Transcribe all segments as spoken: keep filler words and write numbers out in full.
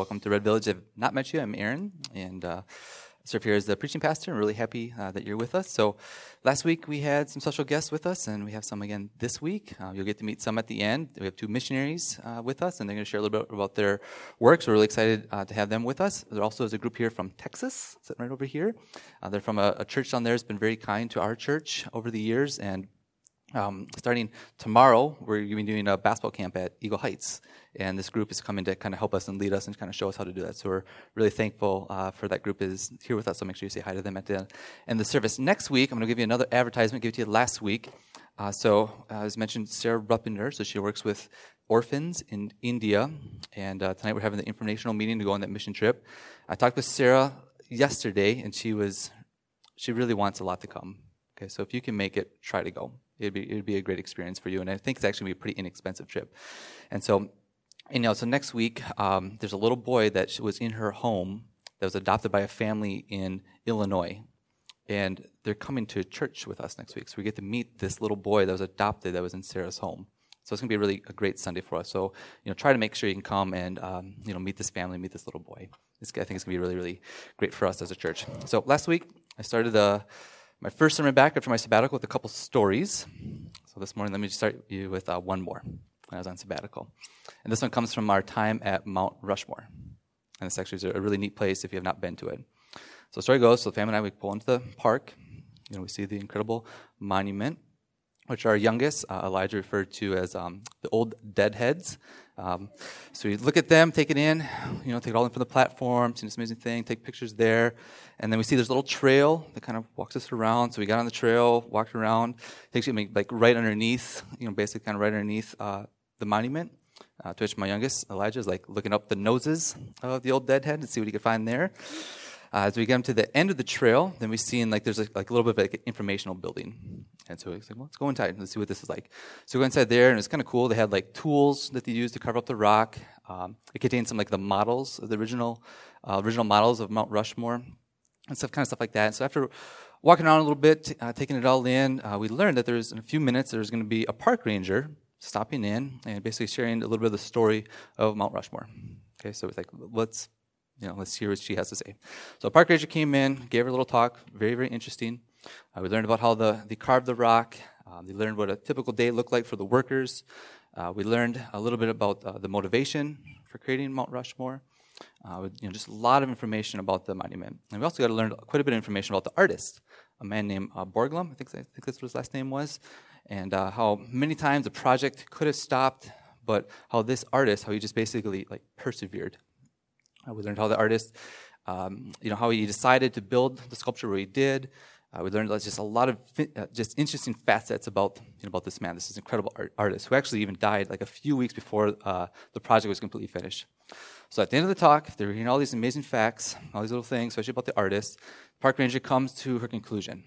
welcome to Red Village. I've not met you. I'm Aaron, and uh, I serve here as the preaching pastor. I'm really happy uh, that you're with us. So last week we had some special guests with us, and we have some again this week. Uh, you'll get to meet some at the end. We have two missionaries uh, with us, and they're going to share a little bit about their work. So we're really excited uh, to have them with us. There also is a group here from Texas, sitting right over here. Uh, they're from a, a church down there that's been very kind to our church over the years, and Um, starting tomorrow, we're going to be doing a basketball camp at Eagle Heights, and this group is coming to kind of help us and lead us and kind of show us how to do that. So we're really thankful uh, for that group is here with us, so make sure you say hi to them at the end of the service. Next week, I'm going to give you another advertisement, give it to you last week. Uh, so uh, as mentioned, Sarah Ruppinder, so she works with orphans in India, and uh, tonight we're having the informational meeting to go on that mission trip. I talked with Sarah yesterday, and she was, she really wants a lot to come. Okay, so if you can make it, try to go. It'd be it'd be a great experience for you, and I think it's actually going to be a pretty inexpensive trip. And so, you know, so next week um, there's a little boy that was in her home that was adopted by a family in Illinois, and they're coming to church with us next week. So we get to meet this little boy that was adopted that was in Sarah's home. So it's going to be a really a great Sunday for us. So you know, try to make sure you can come and um, you know meet this family, meet this little boy. It's, I think it's going to be really really great for us as a church. So last week I started the. My first sermon back after my sabbatical with a couple stories. So this morning, let me just start you with uh, one more when I was on sabbatical. And this one comes from our time at Mount Rushmore. And this actually is a really neat place if you have not been to it. So the story goes, so the family and I, we pull into the park. You know, we see the incredible monument, which our youngest, uh, Elijah, referred to as um, the old deadheads. Um, so we look at them, take it in, you know, take it all in from the platform, see this amazing thing, take pictures there. And then we see there's a little trail that kind of walks us around. So we got on the trail, walked around, takes you like right underneath, you know, basically kind of right underneath uh, the monument. Uh, to which my youngest, Elijah, is like looking up the noses of the old deadhead to see what he could find there. Uh, as we get to the end of the trail, then we see in like there's like, like a little bit of like an informational building. And so he's like, well, let's go inside and let's see what this is like. So we go inside there, and it's kind of cool. They had like tools that they used to cover up the rock. Um, it contained some like the models of the original uh, original models of Mount Rushmore and stuff, kind of stuff like that. And so after walking around a little bit, uh, taking it all in, uh, we learned that there's in a few minutes there's going to be a park ranger stopping in and basically sharing a little bit of the story of Mount Rushmore. Okay, so it's like let's. You know, let's hear what she has to say. So a park ranger came in, gave her a little talk, very, very interesting. Uh, we learned about how the, they carved the rock. Uh, they learned what a typical day looked like for the workers. Uh, we learned a little bit about uh, the motivation for creating Mount Rushmore. Uh, you know, just a lot of information about the monument. And we also got to learn quite a bit of information about the artist, a man named uh, Borglum, I think, I think that's what his last name was, and uh, how many times the project could have stopped, but how this artist, how he just basically like persevered. Uh, we learned how the artist, um, you know, how he decided to build the sculpture where he did. Uh, we learned just a lot of fi- uh, just interesting facets about you know, about this man. This is an incredible art- artist who actually even died like a few weeks before uh, the project was completely finished. So at the end of the talk, they're hearing all these amazing facts, all these little things, especially about the artist. The park ranger comes to her conclusion,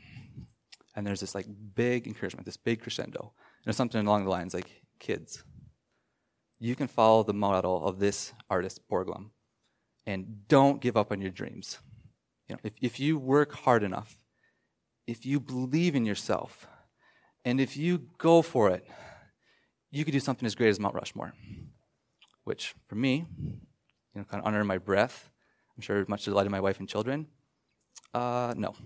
and there's this like big encouragement, this big crescendo, and it's something along the lines like, kids, you can follow the model of this artist, Borglum. And don't give up on your dreams. You know, if, if you work hard enough, if you believe in yourself, and if you go for it, you could do something as great as Mount Rushmore. Which, for me, you know, kind of under my breath, I'm sure much to the delight of my wife and children, uh, no.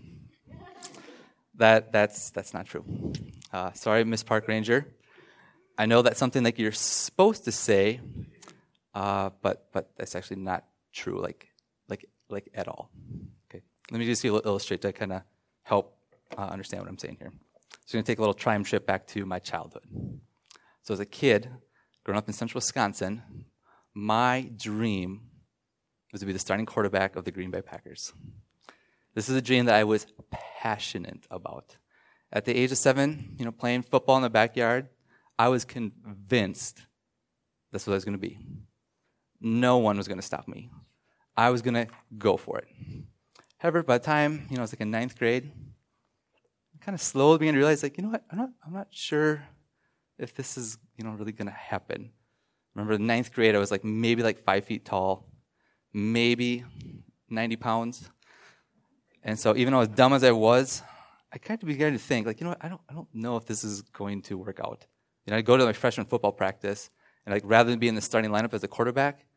That that's that's not true. Uh, sorry, Miss Park Ranger. I know that's something like you're supposed to say, uh, but but that's actually not true, like, like, like at all. Okay, let me just illustrate to kind of help uh, understand what I'm saying here. So I'm going to take a little time trip back to my childhood. So as a kid, growing up in central Wisconsin, my dream was to be the starting quarterback of the Green Bay Packers. This is a dream that I was passionate about. At the age of seven, you know, playing football in the backyard, I was convinced that's what I was going to be. No one was going to stop me. I was going to go for it. However, by the time, you know, I was like in ninth grade, I kind of slowly began to realize, like, you know what, I'm not, I'm not sure if this is, you know, really going to happen. Remember, in ninth grade, I was like maybe like five feet tall, maybe ninety pounds. And so even though as dumb as I was, I kind of began to think, like, you know what, I don't, I don't know if this is going to work out. You know, I'd go to my freshman football practice, and like rather than be in the starting lineup as a quarterback,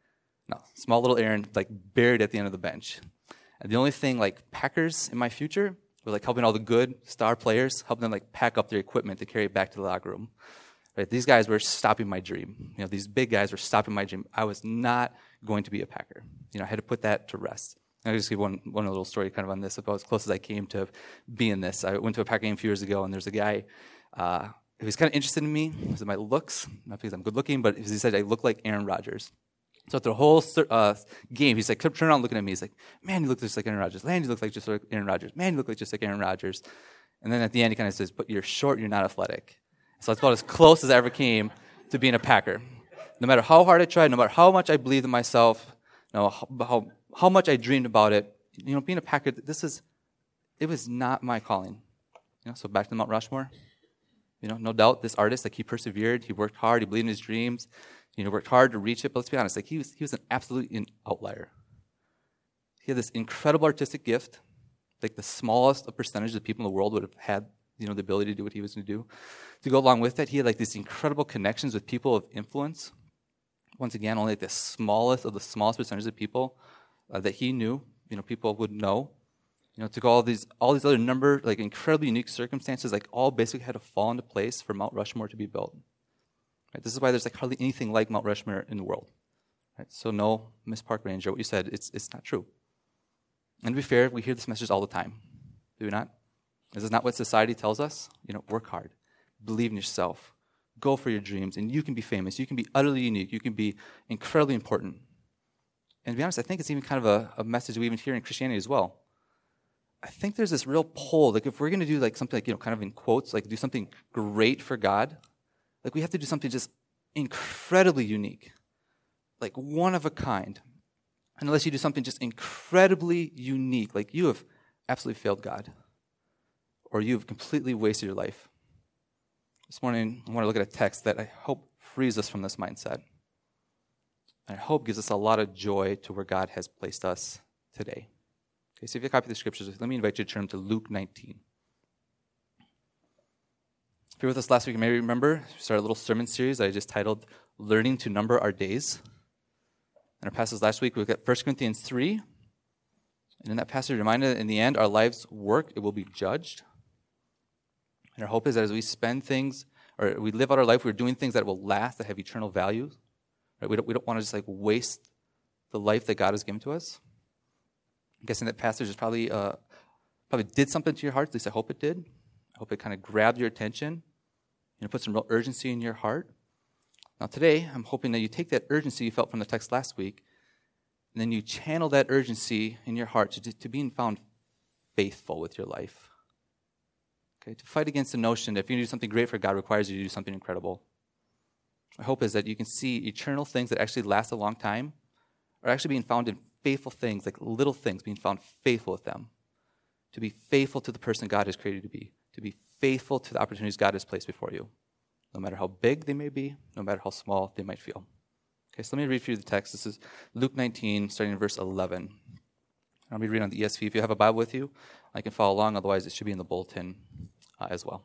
No, small little Aaron, like buried at the end of the bench. And the only thing, like Packers in my future, were like helping all the good star players, helping them like pack up their equipment to carry it back to the locker room. Right? These guys were stopping my dream. You know, these big guys were stopping my dream. I was not going to be a Packer. You know, I had to put that to rest. I'll just give one one little story kind of on this, about as close as I came to being this. I went to a Packer game a few years ago, and there's a guy uh, who was kind of interested in me because of my looks, not because I'm good looking, but he said I look like Aaron Rodgers. So the whole uh, game, he's like, kept turning around looking at me. He's like, man, you look just like Aaron Rodgers. Man, you look like just like Aaron Rodgers. Man, you look like just like Aaron Rodgers. And then at the end, he kind of says, but you're short, you're not athletic. So that's about as close as I ever came to being a Packer. No matter how hard I tried, no matter how much I believed in myself, no how, how how much I dreamed about it, you know, being a Packer, this is, it was not my calling. You know, so back to Mount Rushmore. You know, no doubt this artist, like he persevered, he worked hard, he believed in his dreams, you know, worked hard to reach it. But let's be honest, like he was he was an absolute outlier. He had this incredible artistic gift, like the smallest of percentage of people in the world would have had, you know, the ability to do what he was going to do. To go along with that, he had like these incredible connections with people of influence. Once again, only like the smallest of the smallest percentage of people uh, that he knew, you know, people would know. You know, took all these all these other number, like incredibly unique circumstances, like all basically had to fall into place for Mount Rushmore to be built. Right? This is why there's like hardly anything like Mount Rushmore in the world. Right? So no, Miss Park Ranger, what you said, it's it's not true. And to be fair, we hear this message all the time. Do we not? This is not what society tells us. You know, work hard, believe in yourself, go for your dreams, and you can be famous. You can be utterly unique. You can be incredibly important. And to be honest, I think it's even kind of a, a message we even hear in Christianity as well. I think there's this real pull, like if we're going to do like something like, you know, kind of in quotes, like do something great for God, like we have to do something just incredibly unique, like one of a kind. And unless you do something just incredibly unique, like you have absolutely failed God, or you've completely wasted your life. This morning, I want to look at a text that I hope frees us from this mindset. And I hope gives us a lot of joy to where God has placed us today. Okay, so if you copy the scriptures, let me invite you to turn to Luke nineteen. If you were with us last week, you may remember, we started a little sermon series that I just titled, Learning to Number Our Days. In our passage last week, we looked at First Corinthians three. And in that passage, reminded that in the end, our life's work, it will be judged. And our hope is that as we spend things, or we live out our life, we're doing things that will last, that have eternal value. Right? We don't, we don't want to just like waste the life that God has given to us. I'm guessing that passage is probably uh, probably did something to your heart. At least I hope it did. I hope it kind of grabbed your attention, you know, put some real urgency in your heart. Now today, I'm hoping that you take that urgency you felt from the text last week, and then you channel that urgency in your heart to, to being found faithful with your life. Okay, to fight against the notion that if you do something great for God requires you to do something incredible. My hope is that you can see eternal things that actually last a long time are actually being found in faithful things, like little things, being found faithful with them. To be faithful to the person God has created you to be. To be faithful to the opportunities God has placed before you. No matter how big they may be, no matter how small they might feel. Okay, so let me read for you the text. This is Luke nineteen, starting in verse eleven. I'll be reading on the E S V. If you have a Bible with you, I can follow along. Otherwise, it should be in the bulletin uh, as well.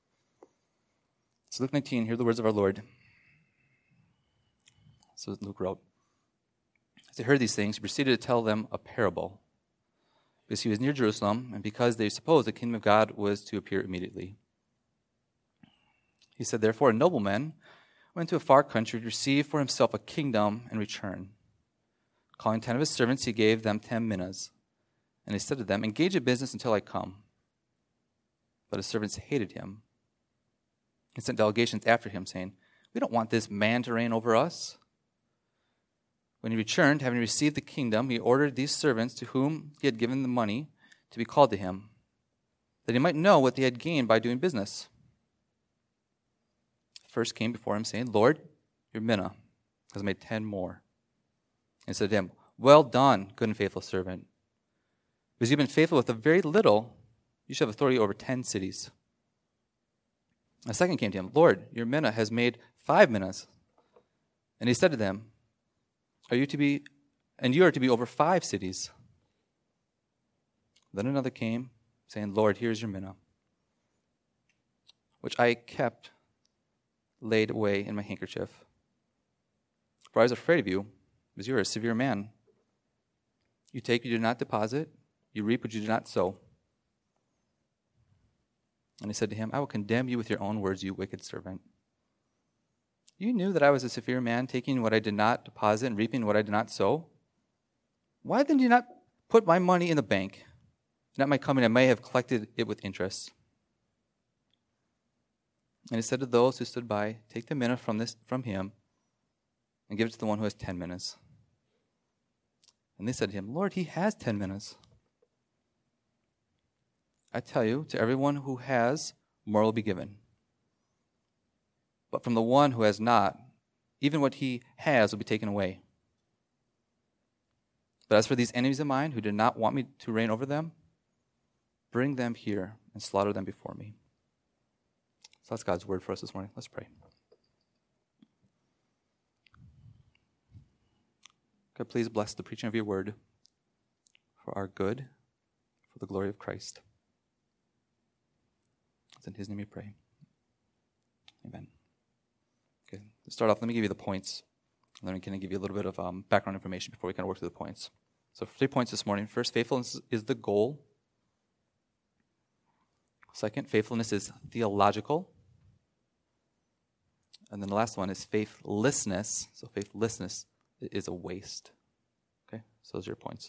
So Luke nineteen, hear the words of our Lord. So Luke wrote, as he heard these things, he proceeded to tell them a parable, because he was near Jerusalem, and because they supposed the kingdom of God was to appear immediately. He said, therefore, a nobleman went to a far country to receive for himself a kingdom and return. Calling ten of his servants, he gave them ten minas. And he said to them, engage in business until I come. But his servants hated him and sent delegations after him, saying, we don't want this man to reign over us. When he returned, having received the kingdom, he ordered these servants to whom he had given the money to be called to him, that he might know what they had gained by doing business. First came before him, saying, Lord, your mina has made ten more. And said to him, well done, good and faithful servant. Because you've been faithful with a very little, you shall have authority over ten cities. A second came to him, Lord, your mina has made five minas. And he said to them, Are you to be, and you are to be over five cities. Then another came, saying, Lord, here is your mina, which I kept laid away in my handkerchief. For I was afraid of you, because you are a severe man. You take, you do not deposit. You reap what you do not sow. And he said to him, I will condemn you with your own words, you wicked servant. You knew that I was a severe man, taking what I did not deposit and reaping what I did not sow. Why then do you not put my money in the bank? And at my coming I may have collected it with interest. And he said to those who stood by, take the mina from this from him and give it to the one who has ten minas. And they said to him, Lord, he has ten minas. I tell you, to everyone who has, more will be given. But from the one who has not, even what he has will be taken away. But as for these enemies of mine who did not want me to reign over them, bring them here and slaughter them before me. So that's God's word for us this morning. Let's pray. God, please bless the preaching of your word for our good, for the glory of Christ. It's in his name we pray. Amen. Okay, to start off, let me give you the points. And then I'm going to give you a little bit of um, background information before we kind of work through the points. So three points this morning. First, faithfulness is the goal. Second, faithfulness is theological. And then the last one is faithlessness. So faithlessness is a waste. Okay, so those are your points.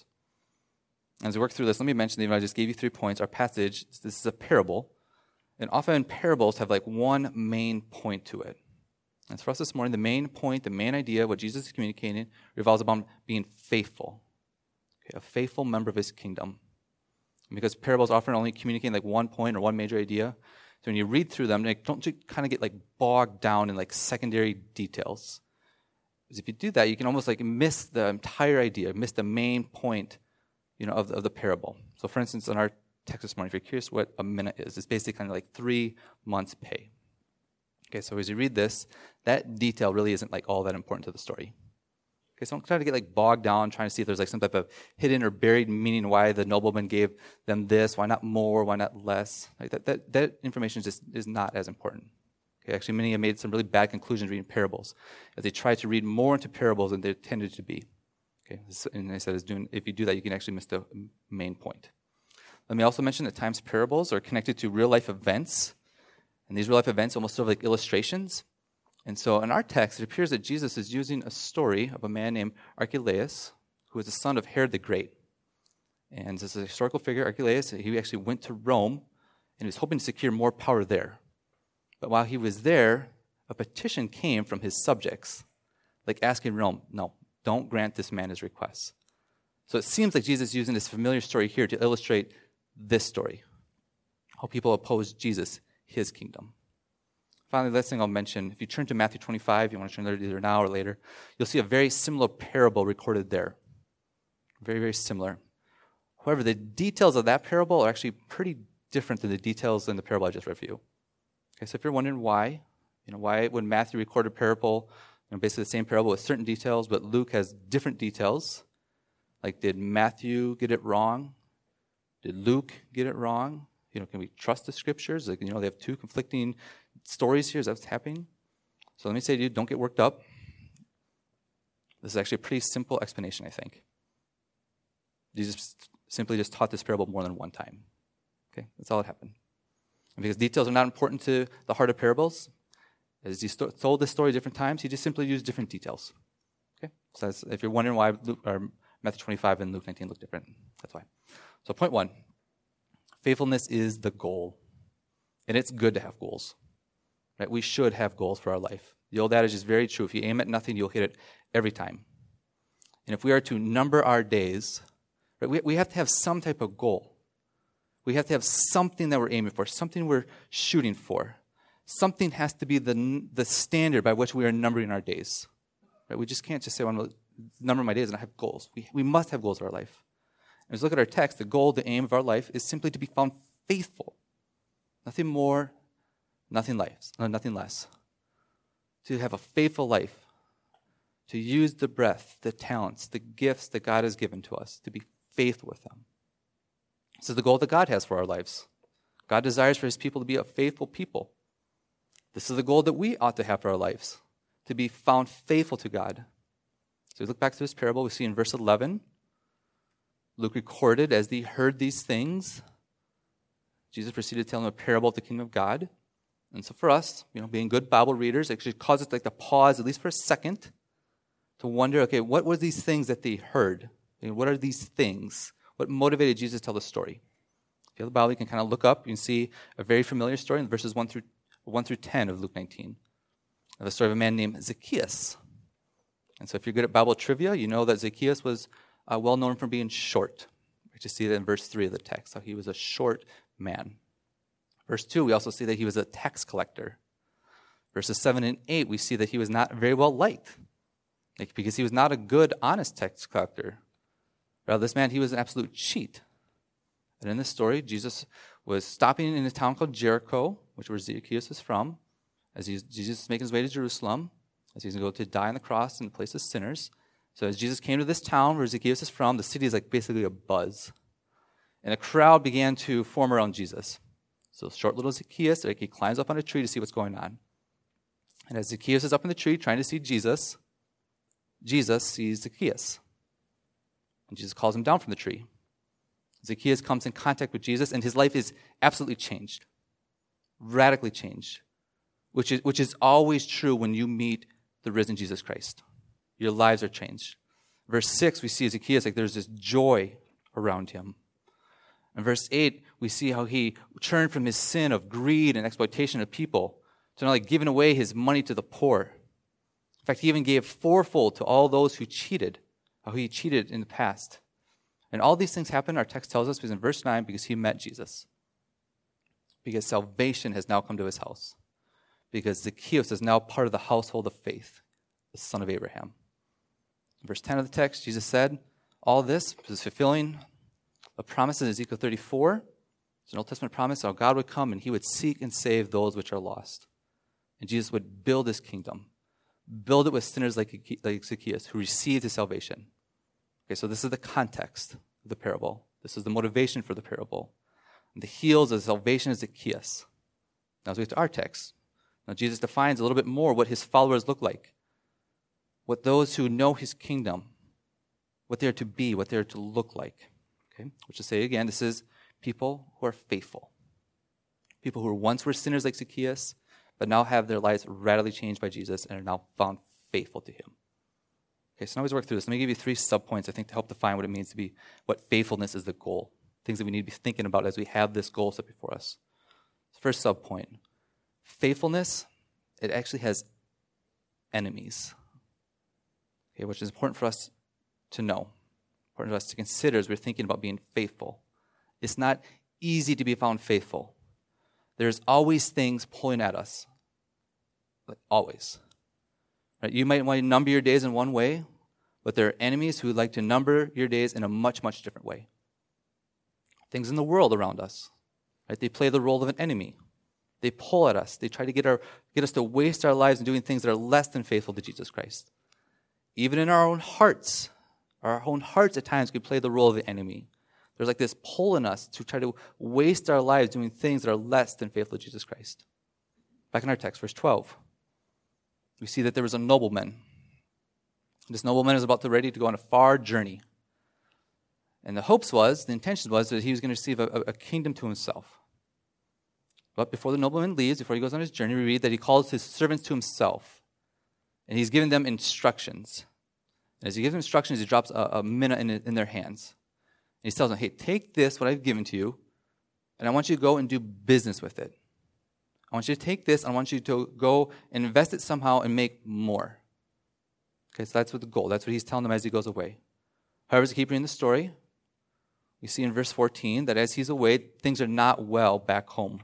As we work through this, let me mention that even though I just gave you three points, our passage, this is a parable. And often parables have like one main point to it. And for us this morning, the main point, the main idea, what Jesus is communicating, revolves about being faithful. Okay, a faithful member of his kingdom. And because parables often only communicate like one point or one major idea, so when you read through them, like, don't you kind of get like bogged down in like secondary details. Because if you do that, you can almost like miss the entire idea, miss the main point, you know, of the, of the parable. So for instance, in our text this morning, if you're curious what a mina is, it's basically kind of like three months' pay. Okay, so as you read this, that detail really isn't like all that important to the story. Okay, so don't try to get like bogged down trying to see if there's like some type of hidden or buried meaning why the nobleman gave them this, why not more, why not less. Like that, that, that information just is not as important. Okay, actually, many have made some really bad conclusions reading parables as they try to read more into parables than they intended to be. Okay, and I said, is doing, if you do that, you can actually miss the main point. Let me also mention that at times parables are connected to real life events. And these real-life events almost sort of like illustrations. And so in our text, it appears that Jesus is using a story of a man named Archelaus, who was the son of Herod the Great. And this is a historical figure, Archelaus. He actually went to Rome, and he was hoping to secure more power there. But while he was there, a petition came from his subjects, like asking Rome, no, don't grant this man his requests. So it seems like Jesus is using this familiar story here to illustrate this story, how people oppose Jesus, his kingdom. Finally, the last thing I'll mention, if you turn to Matthew twenty-five, you want to turn there either now or later, you'll see a very similar parable recorded there. Very, very similar. However, the details of that parable are actually pretty different than the details in the parable I just read for you. Okay, so if you're wondering why, you know, why would Matthew record a parable, you know, basically the same parable with certain details, but Luke has different details? Like, did Matthew get it wrong? Did Luke get it wrong? You know, can we trust the scriptures? Like, you know, they have two conflicting stories here. Is that what's happening? So let me say to you, don't get worked up. This is actually a pretty simple explanation, I think. Jesus simply just taught this parable more than one time. Okay, that's all that happened. And because details are not important to the heart of parables, as he st- told this story different times, he just simply used different details. Okay, so that's, if you're wondering why Luke, or Matthew twenty-five and Luke nineteen look different, that's why. So point one. Faithfulness is the goal. And it's good to have goals. Right? We should have goals for our life. The old adage is very true. If you aim at nothing, you'll hit it every time. And if we are to number our days, right, we, we have to have some type of goal. We have to have something that we're aiming for, something we're shooting for. Something has to be the, the standard by which we are numbering our days. Right? We just can't just say, well, I'm going to number my days and I have goals. We, we must have goals for our life. As we look at our text, the goal, the aim of our life is simply to be found faithful. Nothing more, nothing less. No, nothing less. To have a faithful life. To use the breath, the talents, the gifts that God has given to us. To be faithful with them. This is the goal that God has for our lives. God desires for his people to be a faithful people. This is the goal that we ought to have for our lives. To be found faithful to God. So we look back to this parable. We see in verse eleven, Luke recorded as he heard these things, Jesus proceeded to tell him a parable of the kingdom of God. And so for us, you know, being good Bible readers, it should cause us like to pause at least for a second to wonder, okay, what were these things that they heard? You know, what are these things? What motivated Jesus to tell the story? If you have the Bible, you can kind of look up. You can see a very familiar story in verses one through one through ten of Luke nineteen. The story of a man named Zacchaeus. And so if you're good at Bible trivia, you know that Zacchaeus was uh, well known for being short. We just see that in verse three of the text, how he was a short man. Verse two, we also see that he was a tax collector. Verses seven and eight, we see that he was not very well liked, like, because he was not a good, honest tax collector. Rather, this man, he was an absolute cheat. And in this story, Jesus was stopping in a town called Jericho, which where Zacchaeus was from, as he's, Jesus is making his way to Jerusalem, as he's going to go to die on the cross in the place of sinners. So as Jesus came to this town where Zacchaeus is from, the city is like basically a buzz. And a crowd began to form around Jesus. So short little Zacchaeus, like he climbs up on a tree to see what's going on. And as Zacchaeus is up in the tree trying to see Jesus, Jesus sees Zacchaeus. And Jesus calls him down from the tree. Zacchaeus comes in contact with Jesus, and his life is absolutely changed, radically changed, which is, which is always true when you meet the risen Jesus Christ. Your lives are changed. Verse six, we see Zacchaeus, like there's this joy around him. In verse eight, we see how he turned from his sin of greed and exploitation of people to not like giving away his money to the poor. In fact, he even gave fourfold to all those who cheated, how he cheated in the past. And all these things happen, our text tells us, because in verse nine, because he met Jesus. Because salvation has now come to his house. Because Zacchaeus is now part of the household of faith, the son of Abraham. In verse ten of the text, Jesus said, all this is fulfilling a promise in Ezekiel thirty-four. It's an Old Testament promise how God would come and he would seek and save those which are lost. And Jesus would build his kingdom. Build it with sinners like, like Zacchaeus who received his salvation. Okay, so this is the context of the parable. This is the motivation for the parable. And the heels of salvation is Zacchaeus. Now as we get to our text, now Jesus defines a little bit more what his followers look like. What those who know his kingdom, what they are to be, what they are to look like. Okay, which is say again, this is people who are faithful. People who once were sinners like Zacchaeus, but now have their lives radically changed by Jesus and are now found faithful to him. Okay, so now let's work through this. Let me give you three subpoints, I think, to help define what it means to be, what faithfulness is the goal. Things that we need to be thinking about as we have this goal set before us. First subpoint, faithfulness, it actually has enemies. Okay, which is important for us to know, important for us to consider as we're thinking about being faithful. It's not easy to be found faithful. There's always things pulling at us. Like always. Right? You might want to number your days in one way, but there are enemies who like to number your days in a much, much different way. Things in the world around us. Right? They play the role of an enemy. They pull at us. They try to get our get us to waste our lives in doing things that are less than faithful to Jesus Christ. Even in our own hearts, our own hearts at times can play the role of the enemy. There's like this pull in us to try to waste our lives doing things that are less than faithful to Jesus Christ. Back in our text, verse twelve, we see that there was a nobleman. This nobleman is about to ready to go on a far journey. And the hopes was, the intention was that he was going to receive a, a kingdom to himself. But before the nobleman leaves, before he goes on his journey, we read that he calls his servants to himself. And he's giving them instructions. And as he gives them instructions, he drops a, a mina in, in their hands. And he tells them, hey, take this, what I've given to you, and I want you to go and do business with it. I want you to take this, and I want you to go and invest it somehow and make more. Okay, so that's what the goal. That's what he's telling them as he goes away. However, as we keep reading the story, we see in verse fourteen that as he's away, things are not well back home.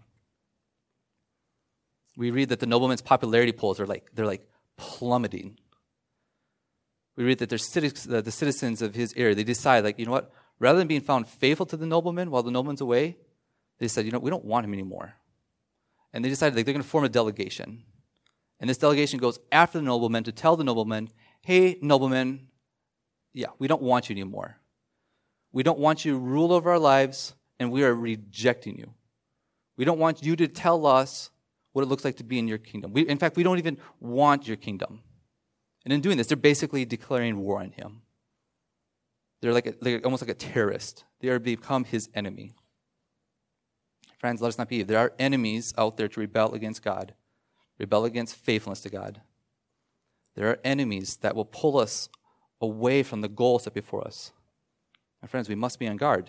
We read that the nobleman's popularity polls are like, they're like plummeting. We read that the citizens of his area, they decide, like, you know what, rather than being found faithful to the nobleman while the nobleman's away, they said, you know, we don't want him anymore. And they decided like, they're going to form a delegation. And this delegation goes after the nobleman to tell the nobleman, hey, nobleman, yeah, we don't want you anymore. We don't want you to rule over our lives, and we are rejecting you. We don't want you to tell us what it looks like to be in your kingdom. We, in fact, we don't even want your kingdom. And in doing this, they're basically declaring war on him. They're like a, they're almost like a terrorist. They are become his enemy. Friends, let us not be. There are enemies out there to rebel against God, rebel against faithfulness to God. There are enemies that will pull us away from the goal set before us. And friends, we must be on guard.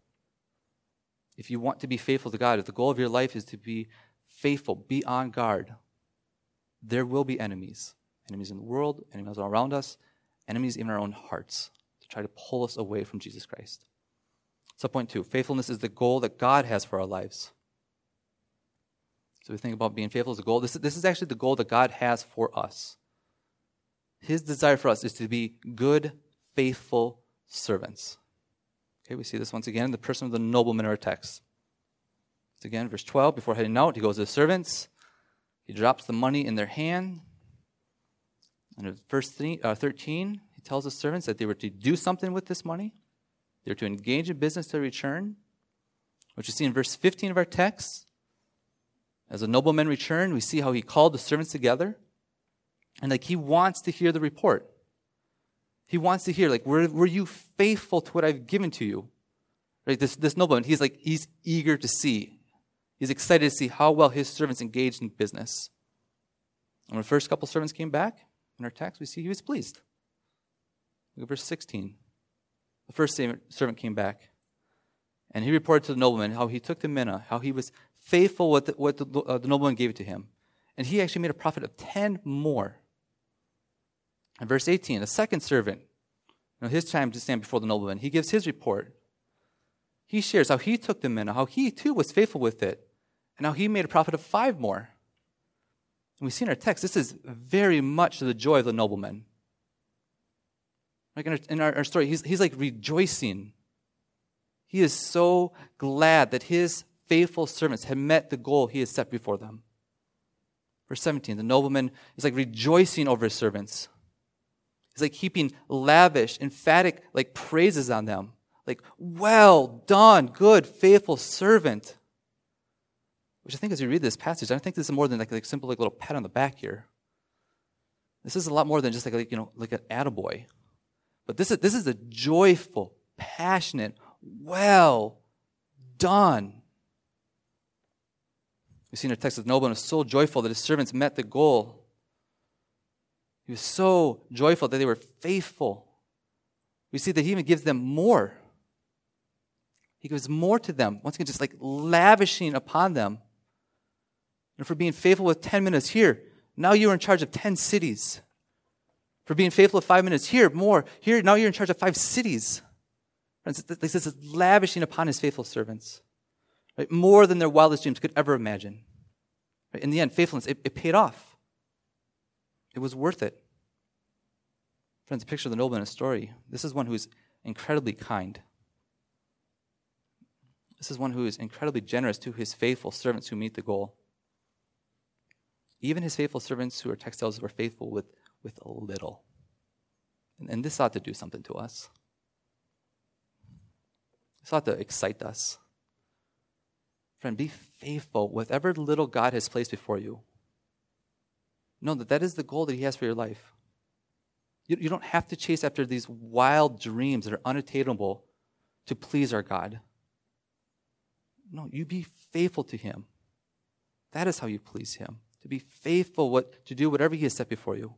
If you want to be faithful to God, if the goal of your life is to be faithful, be on guard. There will be enemies. Enemies in the world, enemies around us, enemies in our own hearts to try to pull us away from Jesus Christ. So point two, faithfulness is the goal that God has for our lives. So we think about being faithful as a goal. This is, this is actually the goal that God has for us. His desire for us is to be good, faithful servants. Okay, we see this once again in the person of the nobleman in our text. So again, verse twelve, before heading out, he goes to the servants. He drops the money in their hand. And in verse thirteen, he tells the servants that they were to do something with this money. They were to engage in business to return, which you see in verse fifteen of our text. As the nobleman returned, we see how he called the servants together. And like he wants to hear the report. He wants to hear, like, were, were you faithful to what I've given to you? Right? This, this nobleman, he's like, he's eager to see. He's excited to see how well his servants engaged in business. And when the first couple servants came back, in our text, we see he was pleased. Look at verse sixteen. The first servant came back, and he reported to the nobleman how he took the mina, how he was faithful with what the, uh, the nobleman gave it to him. And he actually made a profit of ten more. In verse eighteen, the second servant, you know, his time to stand before the nobleman, he gives his report. He shares how he took the mina, how he too was faithful with it, and how he made a profit of five more. And we see in our text, this is very much to the joy of the nobleman. Like in our, in our, our story, he's, he's like rejoicing. He is so glad that his faithful servants had met the goal he had set before them. Verse seventeen, the nobleman is like rejoicing over his servants. He's like heaping lavish, emphatic like praises on them. Like, well done, good, faithful servant. Which I think as we read this passage, I don't think this is more than like a like simple like little pat on the back here. This is a lot more than just like, like you know, like an attaboy. But this is this is a joyful, passionate, well done. We see in our text that the nobleman was so joyful that his servants met the goal. He was so joyful that they were faithful. We see that he even gives them more. He gives more to them. Once again, just like lavishing upon them. And for being faithful with ten minutes here, now you're in charge of ten cities. For being faithful with five minutes here, more. Here, now you're in charge of five cities. Friends, this is lavishing upon his faithful servants. Right? More than their wildest dreams could ever imagine. Right? In the end, faithfulness, it, it paid off. It was worth it. Friends, picture the nobleman in a story. This is one who is incredibly kind. This is one who is incredibly generous to his faithful servants who meet the goal. Even his faithful servants who are textiles were faithful with, with a little. And, and this ought to do something to us. This ought to excite us. Friend, be faithful with whatever little God has placed before you. Know that that is the goal that he has for your life. You, you don't have to chase after these wild dreams that are unattainable to please our God. No, you be faithful to him. That is how you please him. To be faithful, what to do whatever he has set before you.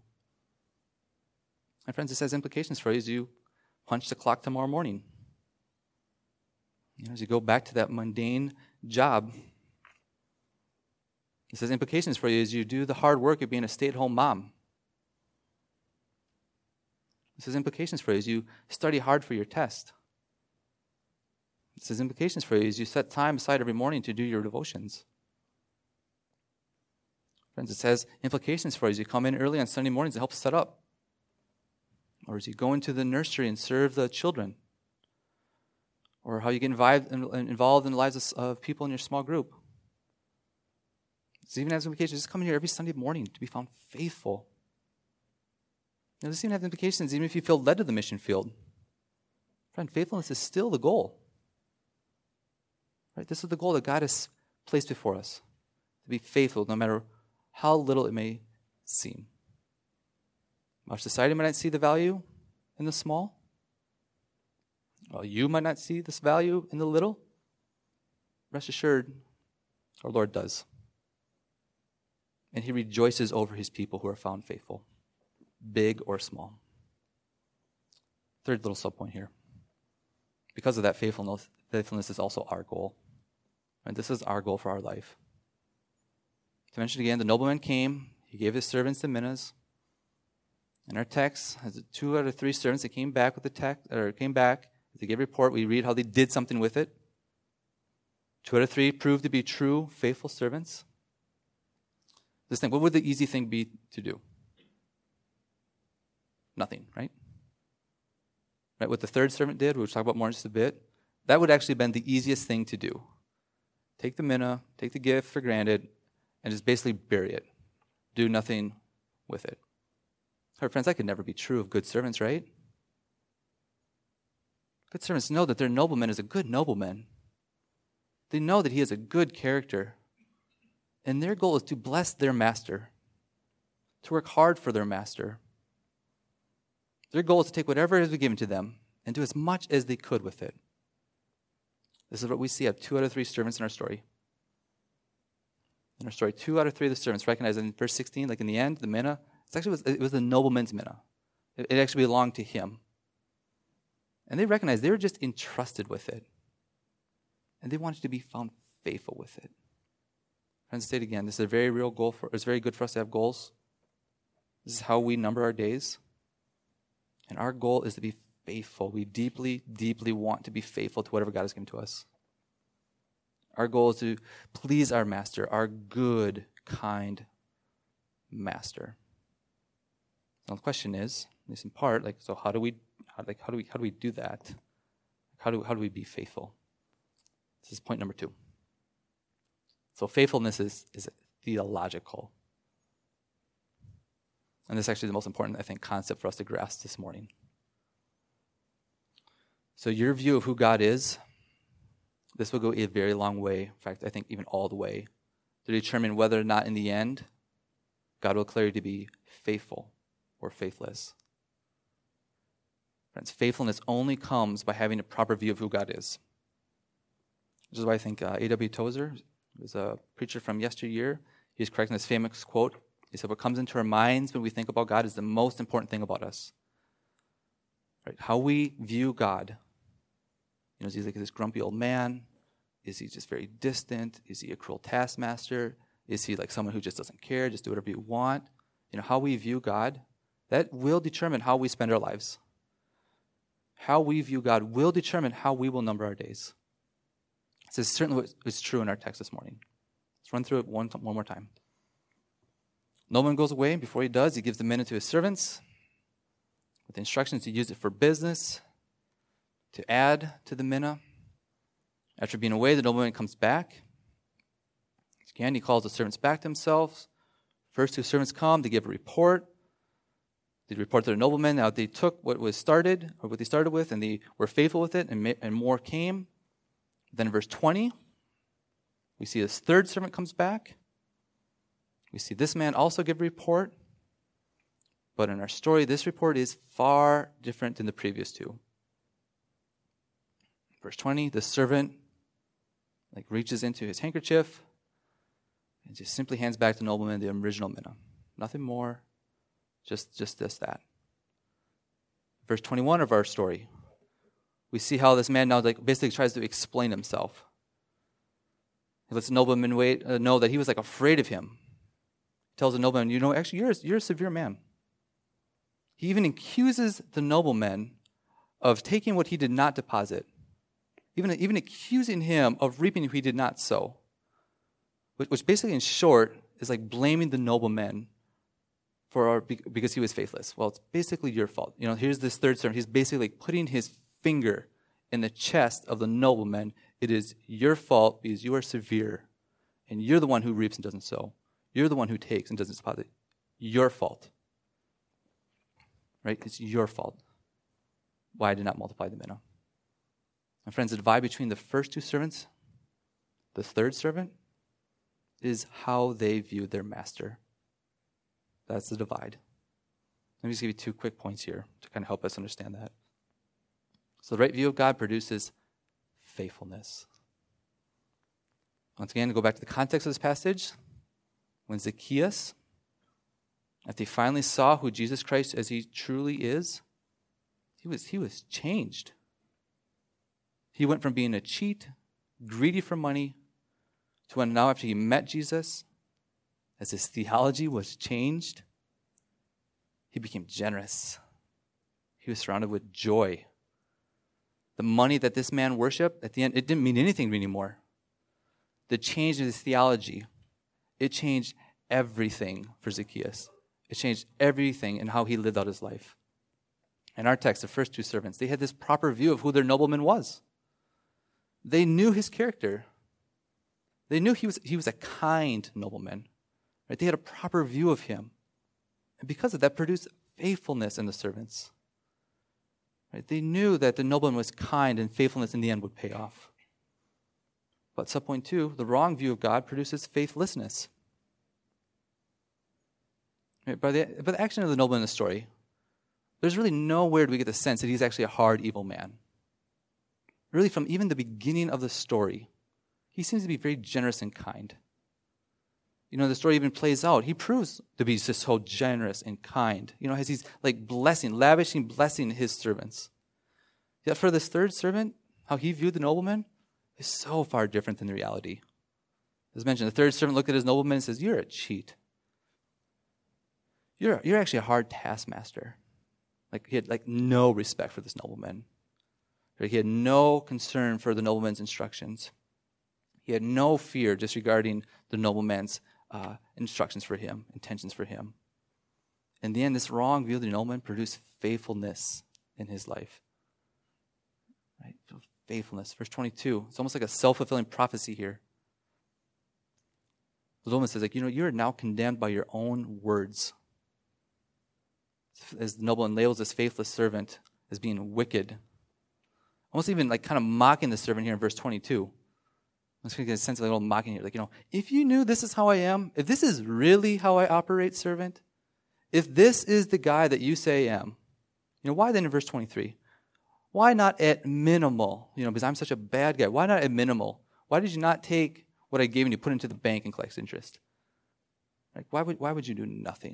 My friends, this has implications for you as you punch the clock tomorrow morning. You know, as you go back to that mundane job. This has implications for you as you do the hard work of being a stay-at-home mom. This has implications for you as you study hard for your test. This has implications for you as you set time aside every morning to do your devotions. Friends, it has implications for you as you come in early on Sunday mornings to help set up. Or as you go into the nursery and serve the children. Or how you get involved in the lives of people in your small group. This even has implications. Just come in here every Sunday morning to be found faithful. Now, this even has implications even if you feel led to the mission field. Friend, faithfulness is still the goal. Right? This is the goal that God has placed before us. To be faithful no matter how little it may seem. Our society might not see the value in the small. Well, you might not see this value in the little. Rest assured, our Lord does. And he rejoices over his people who are found faithful, big or small. Third little subpoint here. Because of that faithfulness, faithfulness is also our goal. And this is our goal for our life. To mention again, the nobleman came, he gave his servants the minas. In our text, as two out of three servants that came back with the text, or came back, they gave a report, we read how they did something with it. Two out of three proved to be true, faithful servants. This thing, what would the easy thing be to do? Nothing, right? Right, what the third servant did, we'll talk about more in just a bit, that would actually have been the easiest thing to do. Take the mina, take the gift for granted, and just basically bury it. Do nothing with it. Our friends, that could never be true of good servants, right? Good servants know that their nobleman is a good nobleman. They know that he has a good character. And their goal is to bless their master, to work hard for their master. Their goal is to take whatever has been given to them and do as much as they could with it. This is what we see of two out of three servants in our story. In our story, two out of three of the servants recognized in verse sixteen, like in the end, the mina, it's actually was, it was the nobleman's mina. It, it actually belonged to him. And they recognized they were just entrusted with it. And they wanted to be found faithful with it. Friends, state again, this is a very real goal for it's very good for us to have goals. This is how we number our days. And our goal is to be faithful. We deeply, deeply want to be faithful to whatever God has given to us. Our goal is to please our master, our good, kind master. Now the question is, at least in part, like, so how do we, how, like, how do we, how do we do that? How do how do we be faithful? This is point number two. So faithfulness is is theological, and this is actually the most important, I think, concept for us to grasp this morning. So your view of who God is, this will go a very long way. In fact, I think even all the way to determine whether or not in the end God will declare you to be faithful or faithless. Friends, faithfulness only comes by having a proper view of who God is. Which is why I think uh, A W Tozer was a preacher from yesteryear. He's correcting this famous quote. He said, what comes into our minds when we think about God is the most important thing about us. Right? How we view God. You know, is he like this grumpy old man? Is he just very distant? Is he a cruel taskmaster? Is he like someone who just doesn't care, just do whatever you want? You know, how we view God, that will determine how we spend our lives. How we view God will determine how we will number our days. This is certainly what is true in our text this morning. Let's run through it one, one more time. No one goes away. Before he does, he gives the mina to his servants with instructions to use it for business, to add to the mina. After being away, the nobleman comes back. Again, he calls the servants back to himself. First two servants come to give a report. They report to the nobleman. Now they took what was started, or what they started with, and they were faithful with it, and, ma- and more came. Then in verse twenty, we see this third servant comes back. We see this man also give a report. But in our story, this report is far different than the previous two. Verse twenty, the servant like reaches into his handkerchief and just simply hands back to the nobleman the original mina. Nothing more, just, just this, that. Verse twenty-one of our story, we see how this man now like basically tries to explain himself. He lets the nobleman wait, uh, know that he was like afraid of him. He tells the nobleman, you know, actually you're, you're a severe man. He even accuses the nobleman of taking what he did not deposit. Even, even accusing him of reaping what he did not sow. Which, which basically, in short, is like blaming the nobleman for our, because he was faithless. Well, it's basically your fault. You know, here's this third servant. He's basically like putting his finger in the chest of the nobleman. It is your fault because you are severe. And you're the one who reaps and doesn't sow. You're the one who takes and doesn't deposit. Your fault. Right? It's your fault. Why I did not multiply the mina. And friends, the divide between the first two servants, the third servant, is how they view their master. That's the divide. Let me just give you two quick points here to kind of help us understand that. So the right view of God produces faithfulness. Once again, to go back to the context of this passage, when Zacchaeus, after he finally saw who Jesus Christ as he truly is, he was, he was changed. He went from being a cheat, greedy for money, to when now after he met Jesus, as his theology was changed, he became generous. He was surrounded with joy. The money that this man worshiped, at the end, it didn't mean anything anymore. The change in his theology, it changed everything for Zacchaeus. It changed everything in how he lived out his life. In our text, the first two servants, they had this proper view of who their nobleman was. They knew his character. They knew he was, he was a kind nobleman. Right? They had a proper view of him. And because of that, produced faithfulness in the servants. Right? They knew that the nobleman was kind and faithfulness in the end would pay off. But subpoint two, the wrong view of God produces faithlessness. Right? By, the, by the action of the nobleman in the story, there's really nowhere do we get the sense that he's actually a hard, evil man. Really, from even the beginning of the story, he seems to be very generous and kind. You know, the story even plays out. He proves to be just so generous and kind. You know, as he's like blessing, lavishing, blessing his servants. Yet for this third servant, how he viewed the nobleman is so far different than the reality. As mentioned, the third servant looked at his nobleman and says, "You're a cheat. You're, you're actually a hard taskmaster." Like he had like no respect for this nobleman. He had no concern for the nobleman's instructions. He had no fear disregarding the nobleman's uh, instructions for him, intentions for him. In the end, this wrong view of the nobleman produced faithfulness in his life. Right? Faithfulness. Verse twenty-two. It's almost like a self-fulfilling prophecy here. The nobleman says, like, you know, you are now condemned by your own words. As the nobleman labels this faithless servant as being wicked. Almost even like kind of mocking the servant here in verse twenty-two. I'm just going to get a sense of a little mocking here. Like, you know, if you knew this is how I am, if this is really how I operate, servant, if this is the guy that you say I am, you know, why then in verse twenty-three? Why not at minimal? You know, because I'm such a bad guy. Why not at minimal? Why did you not take what I gave and you put it into the bank and collect interest? Like, why would why would you do nothing?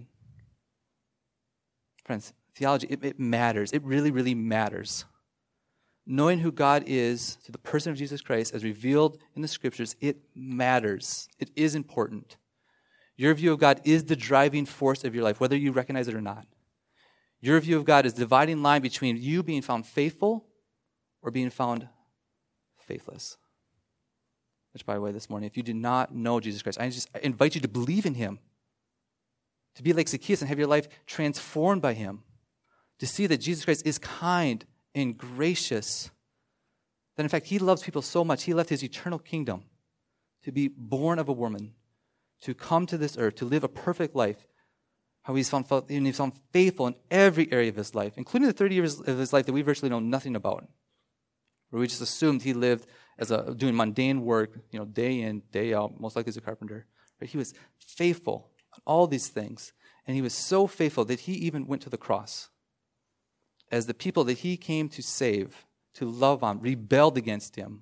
Friends, theology, it, it matters. It really, really matters. Knowing who God is through the person of Jesus Christ as revealed in the Scriptures, it matters. It is important. Your view of God is the driving force of your life, whether you recognize it or not. Your view of God is the dividing line between you being found faithful or being found faithless. Which, by the way, this morning, if you do not know Jesus Christ, I just I invite you to believe in him. To be like Zacchaeus and have your life transformed by him. To see that Jesus Christ is kind and gracious. That in fact, he loves people so much, he left his eternal kingdom to be born of a woman, to come to this earth, to live a perfect life. How he's found, he's found faithful in every area of his life, including the thirty years of his life that we virtually know nothing about. Where we just assumed he lived as a doing mundane work, you know, day in, day out, most likely as a carpenter. But he was faithful on all these things. And he was so faithful that he even went to the cross. As the people that he came to save, to love on, rebelled against him.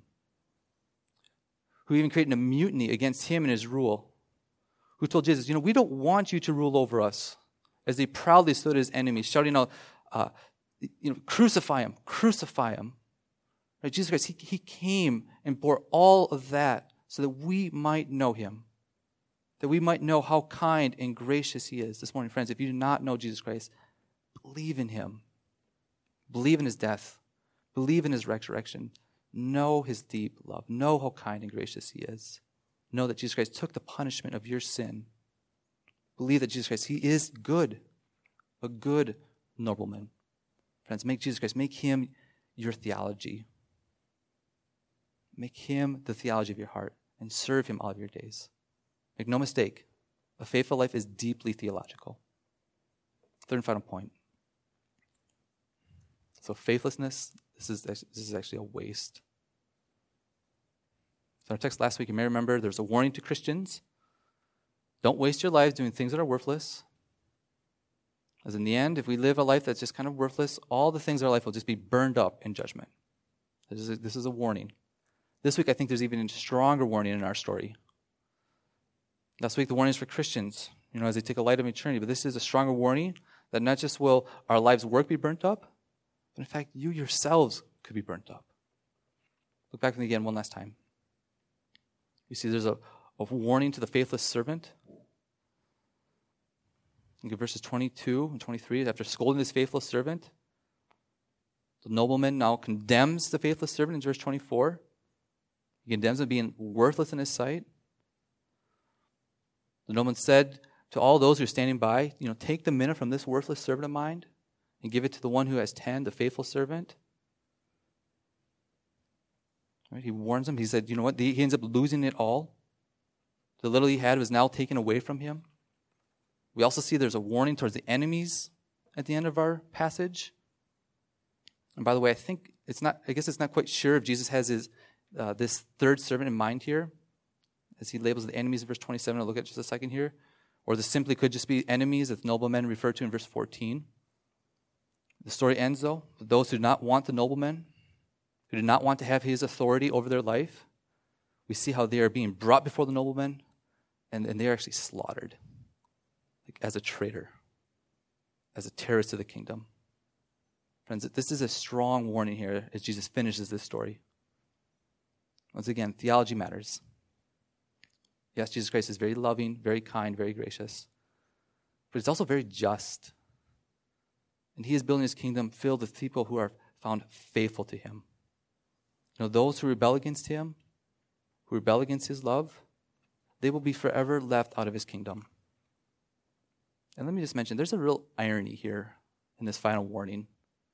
Who even created a mutiny against him and his rule. Who told Jesus, you know, we don't want you to rule over us. As they proudly stood as enemies, shouting out, uh, you know, crucify him, crucify him. Right? Jesus Christ, he, he came and bore all of that so that we might know him. That we might know how kind and gracious he is. This morning, friends, if you do not know Jesus Christ, believe in him. Believe in his death. Believe in his resurrection. Know his deep love. Know how kind and gracious he is. Know that Jesus Christ took the punishment of your sin. Believe that Jesus Christ, he is good. A good nobleman. Friends, make Jesus Christ, make him your theology. Make him the theology of your heart and serve him all of your days. Make no mistake, a faithful life is deeply theological. Third and final point. So faithlessness, this is, this is actually a waste. So in our text last week, you may remember there's a warning to Christians. Don't waste your lives doing things that are worthless. As in the end, if we live a life that's just kind of worthless, all the things in our life will just be burned up in judgment. This is a, this is a warning. This week, I think there's even a stronger warning in our story. Last week, the warning is for Christians, you know, as they take a light of eternity. But this is a stronger warning that not just will our lives' work be burnt up, but in fact, you yourselves could be burnt up. Look back at me again one last time. You see, there's a, a warning to the faithless servant. Look at verses twenty-two and twenty-three. After scolding this faithless servant, the nobleman now condemns the faithless servant in verse twenty-four. He condemns him being worthless in his sight. The nobleman said to all those who are standing by, you know, take the mina from this worthless servant of mine and give it to the one who has ten, the faithful servant. Right? He warns him. He said, you know what? He ends up losing it all. The little he had was now taken away from him. We also see there's a warning towards the enemies at the end of our passage. And by the way, I think it's not, I guess it's not quite sure if Jesus has his uh, this third servant in mind here, as he labels the enemies in verse twenty-seven. I'll look at just a second here. Or this simply could just be enemies that the nobleman referred to in verse fourteen. The story ends, though, with those who do not want the nobleman, who do not want to have his authority over their life. We see how they are being brought before the nobleman, and, and they are actually slaughtered, like as a traitor, as a terrorist to the kingdom. Friends, this is a strong warning here as Jesus finishes this story. Once again, theology matters. Yes, Jesus Christ is very loving, very kind, very gracious. But he's also very just. And he is building his kingdom filled with people who are found faithful to him. You know, those who rebel against him, who rebel against his love, they will be forever left out of his kingdom. And let me just mention, there's a real irony here in this final warning.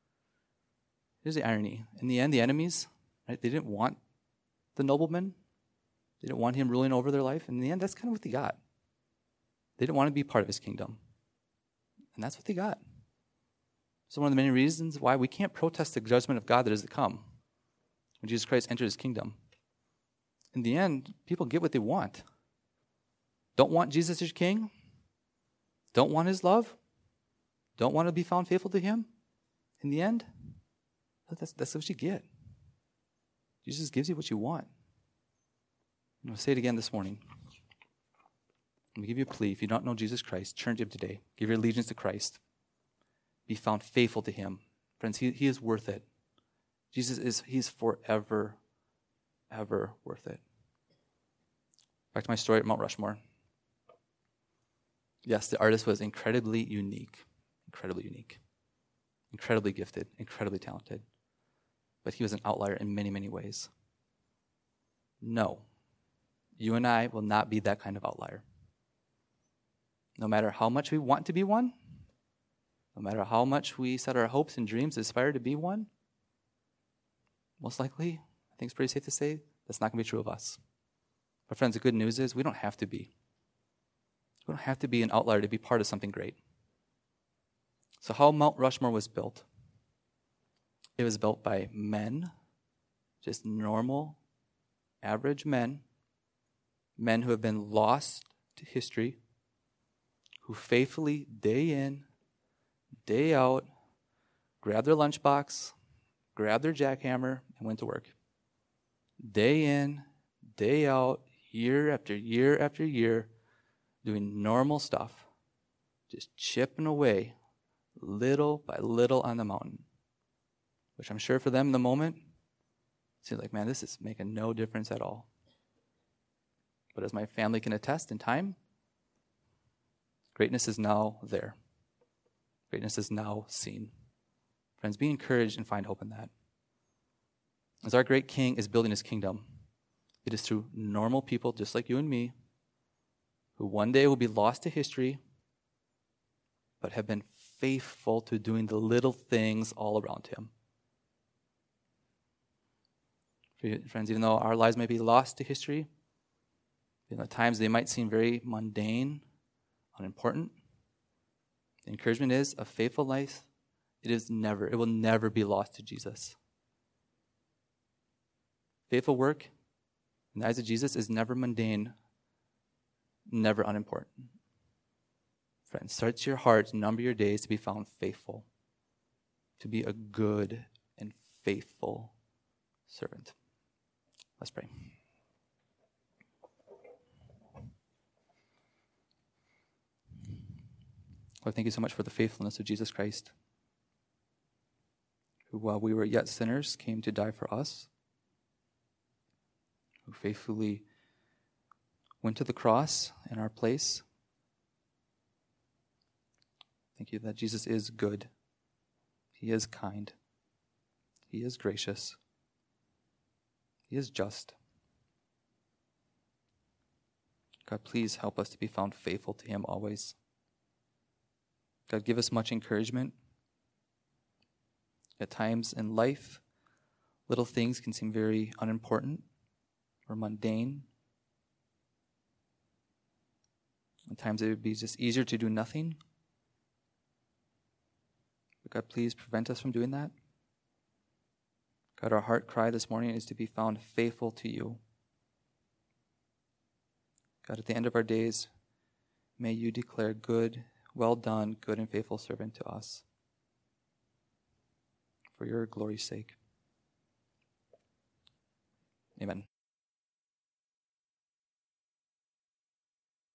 Here's the irony. In the end, the enemies, right, they didn't want the nobleman. They didn't want him ruling over their life. And in the end, that's kind of what they got. They didn't want to be part of his kingdom. And that's what they got. So one of the many reasons why we can't protest the judgment of God that is to come when Jesus Christ entered his kingdom. In the end, people get what they want. Don't want Jesus as king. Don't want his love. Don't want to be found faithful to him. In the end, that's, that's what you get. Jesus gives you what you want. I'm going to say it again this morning. I'm going to give you a plea. If you don't know Jesus Christ, turn to him today. Give your allegiance to Christ. Be found faithful to him. Friends, he, he is worth it. Jesus is, he's forever, ever worth it. Back to my story at Mount Rushmore. Yes, the artist was incredibly unique. Incredibly unique. Incredibly gifted. Incredibly talented. But he was an outlier in many, many ways. No. You and I will not be that kind of outlier. No matter how much we want to be one, no matter how much we set our hopes and dreams to aspire to be one, most likely, I think it's pretty safe to say, that's not going to be true of us. But friends, the good news is we don't have to be. We don't have to be an outlier to be part of something great. So how Mount Rushmore was built? It was built by men, just normal, average men, men who have been lost to history, who faithfully, day in, day out, grabbed their lunchbox, grabbed their jackhammer, and went to work. Day in, day out, year after year after year, doing normal stuff, just chipping away little by little on the mountain, which I'm sure for them in the moment, it seems like, man, this is making no difference at all. But as my family can attest in time, greatness is now there. Greatness is now seen. Friends, be encouraged and find hope in that. As our great King is building his kingdom, it is through normal people just like you and me, who one day will be lost to history, but have been faithful to doing the little things all around him. Friends, even though our lives may be lost to history, you know, at times they might seem very mundane, unimportant, the encouragement is a faithful life, it is never, it will never be lost to Jesus. Faithful work in the eyes of Jesus is never mundane, never unimportant. Friends, search your hearts, number your days to be found faithful, to be a good and faithful servant. Let's pray. Lord, thank you so much for the faithfulness of Jesus Christ, who, while we were yet sinners, came to die for us, who faithfully went to the cross in our place. Thank you that Jesus is good. He is kind. He is gracious. He is just. God, please help us to be found faithful to him always. God, give us much encouragement. At times in life, little things can seem very unimportant or mundane. At times it would be just easier to do nothing. But God, please prevent us from doing that. God, our heart cry this morning is to be found faithful to you. God, at the end of our days, may you declare good, well done, good and faithful servant to us. For your glory's sake. Amen.